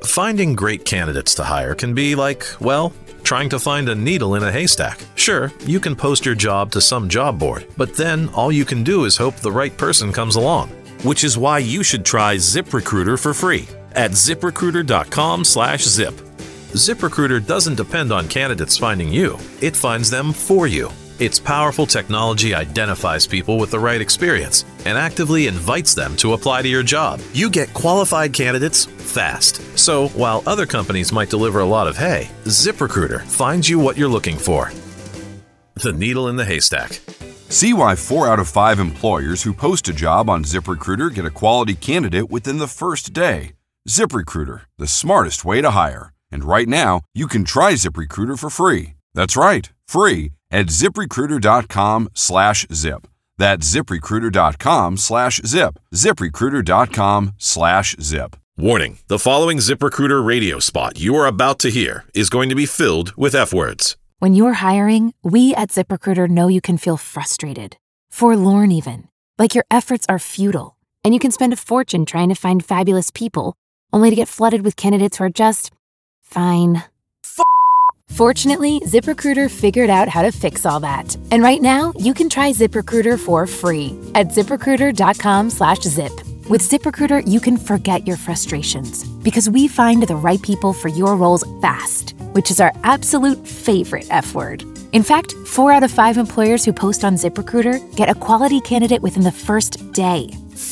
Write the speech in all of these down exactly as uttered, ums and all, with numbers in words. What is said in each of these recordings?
Finding great candidates to hire can be like, well, trying to find a needle in a haystack. Sure, you can post your job to some job board, but then all you can do is hope the right person comes along. Which is why you should try ZipRecruiter for free at ZipRecruiter.com slash zip. ZipRecruiter doesn't depend on candidates finding you. It finds them for you. Its powerful technology identifies people with the right experience and actively invites them to apply to your job. You get qualified candidates fast. So while other companies might deliver a lot of hay, ZipRecruiter finds you what you're looking for. The needle in the haystack. See why four out of five employers who post a job on ZipRecruiter get a quality candidate within the first day. ZipRecruiter, the smartest way to hire. And right now, you can try ZipRecruiter for free. That's right, free at ZipRecruiter.com slash zip. That's ZipRecruiter.com slash zip. ZipRecruiter.com slash zip. Warning, the following ZipRecruiter radio spot you are about to hear is going to be filled with F words. When you're hiring, we at ZipRecruiter know you can feel frustrated, forlorn even, like your efforts are futile, and you can spend a fortune trying to find fabulous people, only to get flooded with candidates who are just fine. F- Fortunately, ZipRecruiter figured out how to fix all that. And right now, you can try ZipRecruiter for free at ZipRecruiter.com slash zip. With ZipRecruiter, you can forget your frustrations because we find the right people for your roles fast, which is our absolute favorite F word. In fact, four out of five employers who post on ZipRecruiter get a quality candidate within the first day.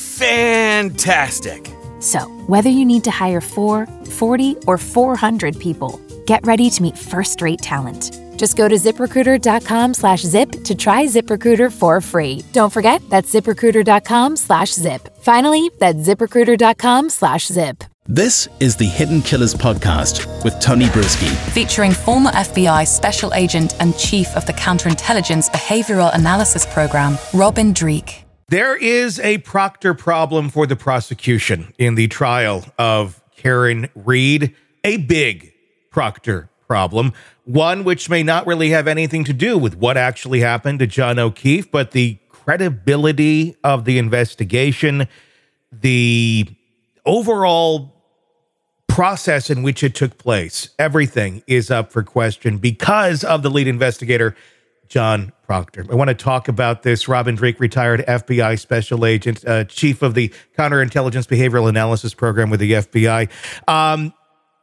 Fantastic. So, whether you need to hire four, forty, or four hundred people, get ready to meet first-rate talent. Just go to ZipRecruiter.com slash zip to try ZipRecruiter for free. Don't forget, that's ZipRecruiter.com slash zip. Finally, that's ZipRecruiter.com slash zip. This is the Hidden Killers podcast with Tony Brueski. Featuring former F B I Special Agent and Chief of the Counterintelligence Behavioral Analysis Program, Robin Dreeke. There is a Proctor problem for the prosecution in the trial of Karen Read, a big Proctor problem, one which may not really have anything to do with what actually happened to John O'Keefe, but the credibility of the investigation, the overall process in which it took place. Everything is up for question because of the lead investigator, John Proctor. I want to talk about this. Robin Dreeke, retired F B I special agent, uh, chief of the Counterintelligence Behavioral Analysis Program with the F B I. Um,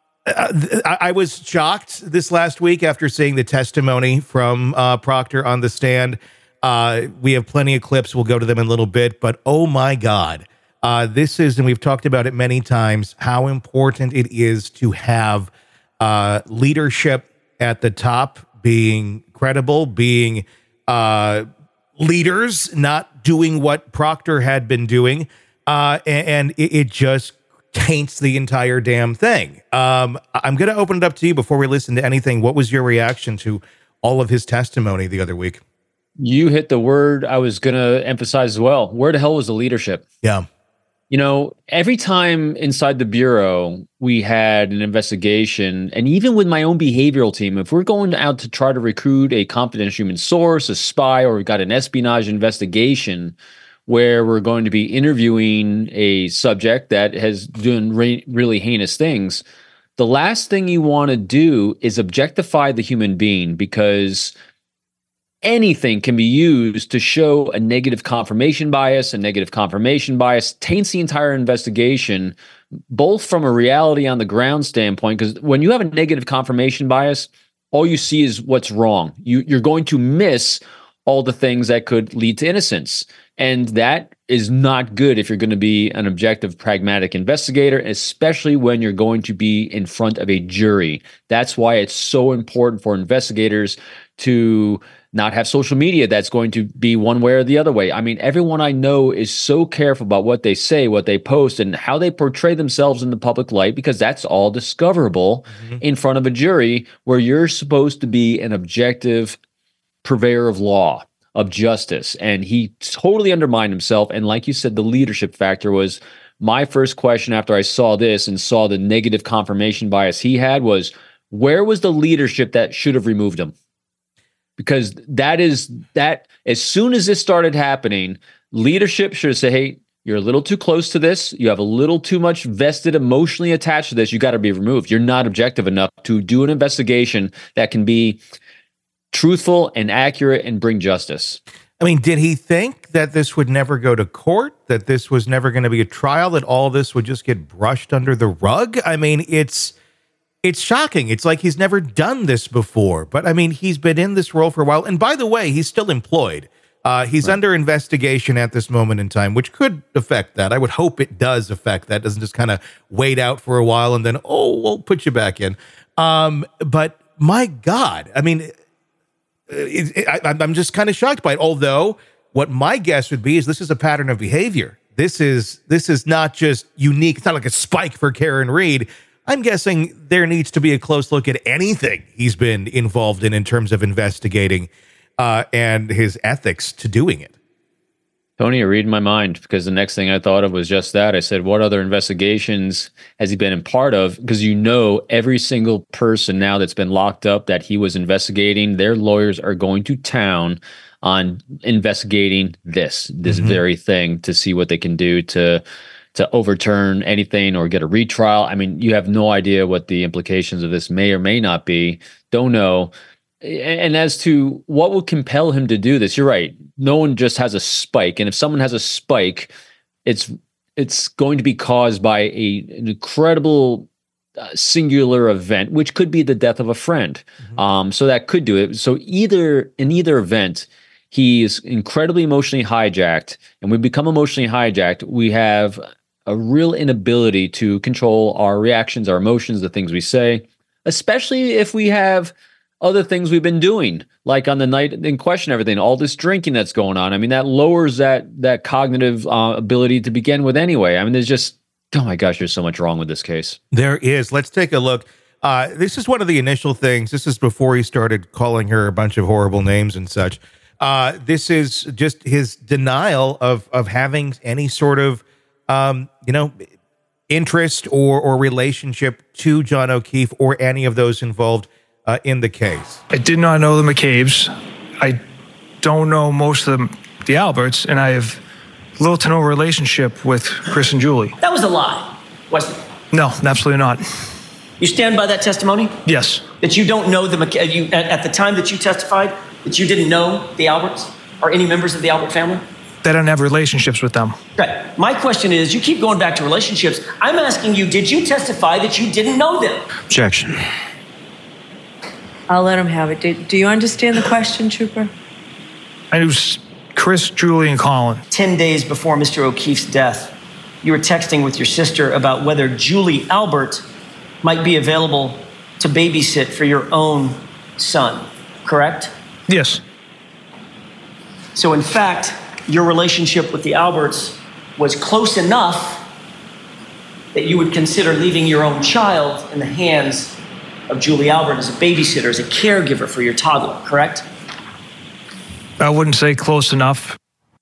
I, I was shocked this last week after seeing the testimony from uh, Proctor on the stand. Uh, we have plenty of clips. We'll go to them in a little bit. But oh my God, uh, this is, and we've talked about it many times, how important it is to have uh, leadership at the top being credible, being uh, leaders, not doing what Proctor had been doing. Uh, and and it, it just taints the entire damn thing. Um, I'm going to open it up to you before we listen to anything. What was your reaction to all of his testimony the other week? You hit the word I was going to emphasize as well. Where the hell was the leadership? Yeah. You know, every time inside the Bureau, we had an investigation, and even with my own behavioral team, if we're going out to try to recruit a confidential human source, a spy, or we've got an espionage investigation where we're going to be interviewing a subject that has done re- really heinous things, the last thing you want to do is objectify the human being, because anything can be used to show a negative confirmation bias. A negative confirmation bias taints the entire investigation, both from a reality on the ground standpoint, because when you have a negative confirmation bias, all you see is what's wrong. You, you're going to miss all the things that could lead to innocence. And that is not good if you're going to be an objective, pragmatic investigator, especially when you're going to be in front of a jury. That's why it's so important for investigators to not have social media that's going to be one way or the other way. I mean, everyone I know is so careful about what they say, what they post, and how they portray themselves in the public light, because that's all discoverable mm-hmm. in front of a jury, where you're supposed to be an objective purveyor of law, of justice. And he totally undermined himself. And like you said, the leadership factor was my first question after I saw this and saw the negative confirmation bias he had was, where was the leadership that should have removed him? Because that is that as soon as this started happening, leadership should have said, hey, you're a little too close to this. You have a little too much vested emotionally attached to this. You got to be removed. You're not objective enough to do an investigation that can be truthful and accurate and bring justice. I mean, did he think that this would never go to court, that this was never going to be a trial, that all this would just get brushed under the rug? I mean, it's it's shocking. It's like he's never done this before. But I mean, he's been in this role for a while. And by the way, he's still employed. Uh, he's right. under investigation at this moment in time, which could affect that. I would hope it does affect that. Doesn't just kind of wait out for a while and then, oh, we'll put you back in. Um, but my God, I mean, It, it, I, I'm just kind of shocked by it. Although what my guess would be is this is a pattern of behavior. This is this is not just unique. It's not like a spike for Karen Read. I'm guessing there needs to be a close look at anything he's been involved in in terms of investigating uh, and his ethics to doing it. Tony, you're reading my mind, because the next thing I thought of was just that. I said, what other investigations has he been in part of? Because you know, every single person now that's been locked up that he was investigating, their lawyers are going to town on investigating this, this mm-hmm. very thing, to see what they can do to to overturn anything or get a retrial. I mean, you have no idea what the implications of this may or may not be. Don't know. And as to what would compel him to do this, you're right. No one just has a spike. And if someone has a spike, it's it's going to be caused by a, an incredible uh, singular event, which could be the death of a friend. Mm-hmm. Um, so that could do it. So either in either event, he is incredibly emotionally hijacked. And when we become emotionally hijacked, we have a real inability to control our reactions, our emotions, the things we say, especially if we have other things we've been doing, like on the night in question, everything, all this drinking that's going on. I mean, that lowers that that cognitive uh, ability to begin with anyway. I mean, there's just, oh my gosh, there's so much wrong with this case. There is. Let's take a look. Uh, this is one of the initial things. This is before he started calling her a bunch of horrible names and such. Uh, this is just his denial of of having any sort of, um, you know, interest or or relationship to John O'Keefe or any of those involved Uh, in the case. I did not know the McCabe's. I don't know most of the, the Alberts, and I have little to no relationship with Chris and Julie. That was a lie, wasn't it? No, absolutely not. You stand by that testimony? Yes. That you don't know the McCabe, you, at, at the time that you testified, that you didn't know the Alberts or any members of the Albert family? That I don't have relationships with them. Right. My question is, you keep going back to relationships. I'm asking you, did you testify that you didn't know them? Objection. I'll let him have it. Do, do you understand the question, Trooper? I knew Chris, Julie, and Colin. Ten days before Mister O'Keefe's death, you were texting with your sister about whether Julie Albert might be available to babysit for your own son, correct? Yes. So in fact, your relationship with the Alberts was close enough that you would consider leaving your own child in the hands of Julie Albert as a babysitter, as a caregiver for your toddler, correct? I wouldn't say close enough.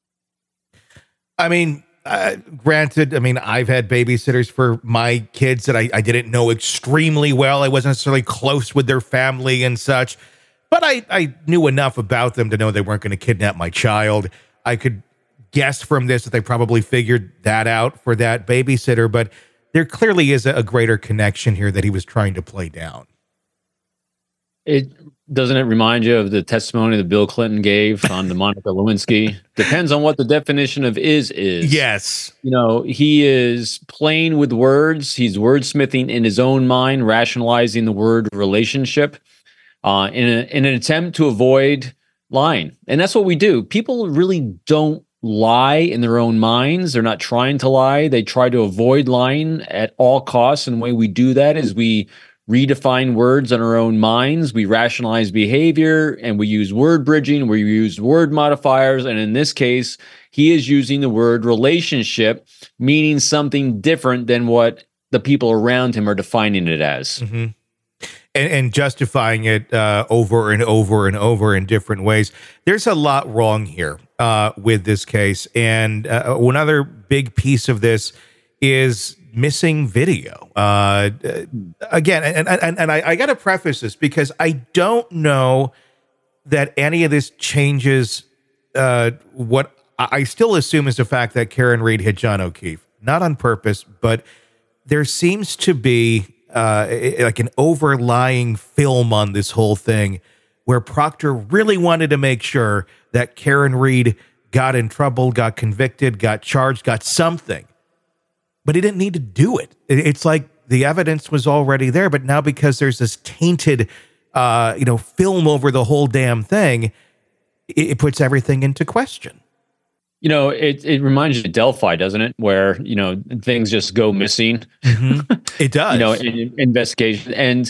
I mean, uh, granted, I mean, I've had babysitters for my kids that I, I didn't know extremely well. I wasn't necessarily close with their family and such, but I, I knew enough about them to know they weren't going to kidnap my child. I could guess from this that they probably figured that out for that babysitter, but there clearly is a, a greater connection here that he was trying to play down. It doesn't it remind you of the testimony that Bill Clinton gave on the Monica Lewinsky? Depends on what the definition of is is. Yes. You know, he is playing with words. He's wordsmithing in his own mind, rationalizing the word relationship uh, in, a, in an attempt to avoid lying. And that's what we do. People really don't lie in their own minds. They're not trying to lie. They try to avoid lying at all costs. And the way we do that is we redefine words in our own minds. We rationalize behavior, and we use word bridging. We use word modifiers. And in this case, he is using the word relationship, meaning something different than what the people around him are defining it as. Mm-hmm. And, and justifying it uh, over and over and over in different ways. There's a lot wrong here uh, with this case. And uh, one other big piece of this is missing video. Uh, again, and, and, and I, I got to preface this because I don't know that any of this changes uh, what I, I still assume is the fact that Karen Read hit John O'Keefe, not on purpose, but there seems to be uh, like an overlying film on this whole thing where Proctor really wanted to make sure that Karen Read got in trouble, got convicted, got charged, got something. But he didn't need to do it. It's like the evidence was already there, but now because there's this tainted, uh, you know, film over the whole damn thing, it, it puts everything into question. You know, it it reminds you of Delphi, doesn't it? Where, you know, things just go missing. Mm-hmm. It does. You know, in, investigation. And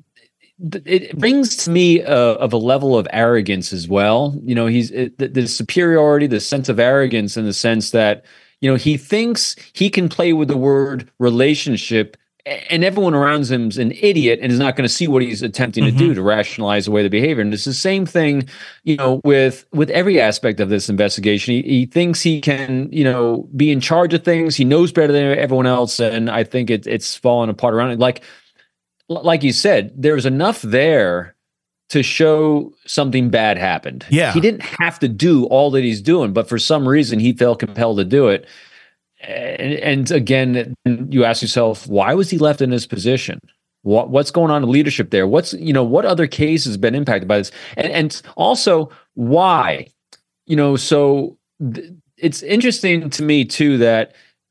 it brings to me a, of a level of arrogance as well. You know, he's it, the, the superiority, the sense of arrogance in the sense that, you know, he thinks he can play with the word relationship and everyone around him is an idiot and is not going to see what he's attempting mm-hmm. to do to rationalize away the behavior. And it's the same thing, you know, with with every aspect of this investigation. He, he thinks he can, you know, be in charge of things. He knows better than everyone else. And I think it, it's fallen apart around it. Like, like you said, there's enough there to show something bad happened. Yeah. He didn't have to do all that he's doing, but for some reason he felt compelled to do it. And, and again, you ask yourself, why was he left in this position? What, what's going on in leadership there? What's, you know, what other case has been impacted by this? And, and also, why? You know, so th- it's interesting to me, too, that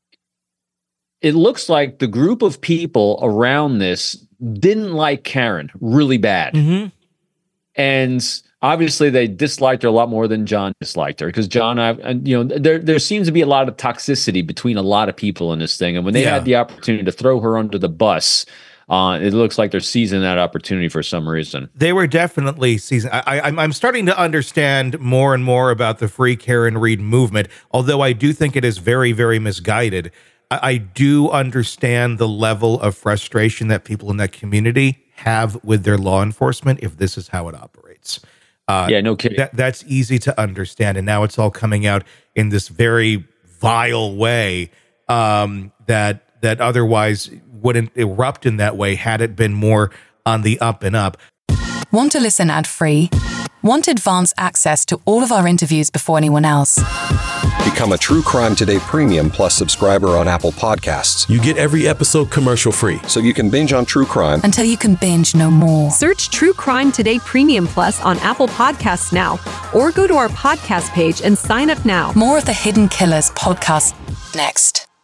it looks like the group of people around this didn't like Karen really bad. Mm-hmm. And obviously, they disliked her a lot more than John disliked her because John, I, you know, there there seems to be a lot of toxicity between a lot of people in this thing. And when they yeah. had the opportunity to throw her under the bus, uh, it looks like they're seizing that opportunity for some reason. They were definitely seizing. I, I, I'm starting to understand more and more about the Free Karen Read movement, although I do think it is very, very misguided. I, I do understand the level of frustration that people in that community have with their law enforcement if this is how it operates. Uh, yeah, no kidding. That, that's easy to understand. And now it's all coming out in this very vile way um, that that otherwise wouldn't erupt in that way had it been more on the up and up. Want to listen ad-free? Want advanced access to all of our interviews before anyone else? Become a True Crime Today Premium Plus subscriber on Apple Podcasts. You get every episode commercial free. So you can binge on true crime until you can binge no more. Search True Crime Today Premium Plus on Apple Podcasts now, or go to our podcast page and sign up now. More of the Hidden Killers podcast next.